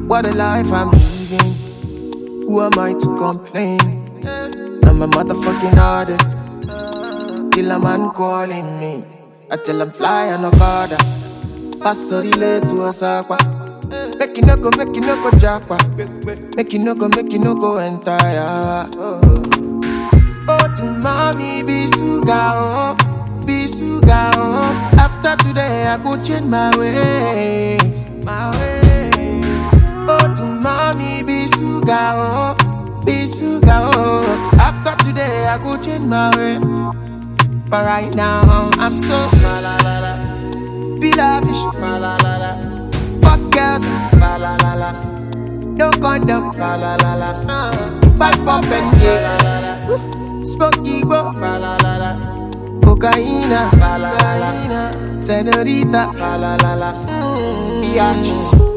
What a life I'm living. Who am I to complain? I'm a motherfucking addict. Till a man calling me. I tell him fly and no bother. Pass so relate to Osaka. Make you no go japa. Make you no go entire. Oh, to mommy be sugar, oh, be sugar, oh. After today I go change my ways, my way. Oh, to mommy be sugar, oh, be sugar, oh. After today I go change my way. But right now I'm so fa la la la. Be lavish, fa la la la. Fuck girls, fa la la la. No condom, fa la la la. Bad pop and yeah, smoky go, fa la la la. Cocaína, fa la la la. Senorita, fa la la la. Biatch.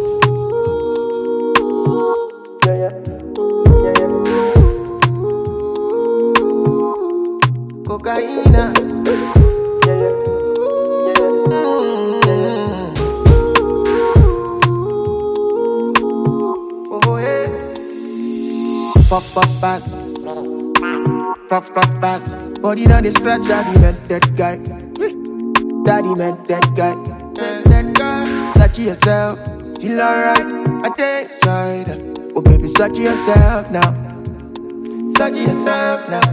Cocaína. Oh yeah. Puff puff pass. Puff puff pass. Body now they scratch. Daddy met that guy. Daddy met that guy. That guy. Search yourself. Feel alright. I take side. Oh baby, search yourself now. Search yourself now.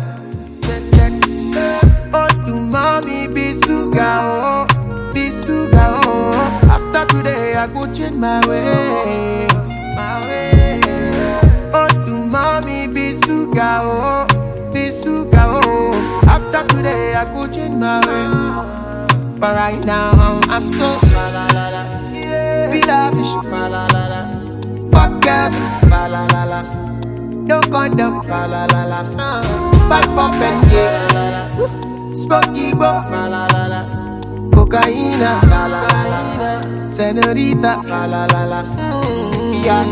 Oh, to mommy, be sugar, oh, be sugar, oh. After today, I go change my ways, my way. Oh, to mommy, be sugar, oh, be sugar, oh. After today, I go change my way. But right now, I'm so fa la la la. Be lavish, fa la la la. Fuck girls, fa la la la. No condom, fa la la la. Bad pop and yeah, smoky bo, fa la la la. Cocaína, fa la la la. Senorita, fa la la la. Biatch.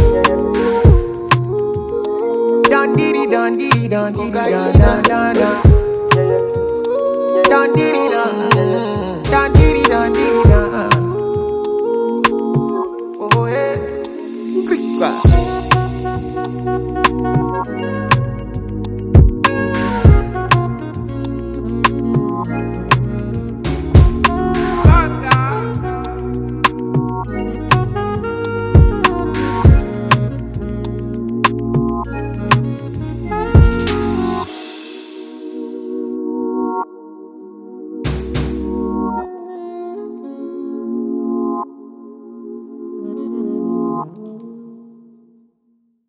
Don diddy, don diddy, don diddy, don don don don.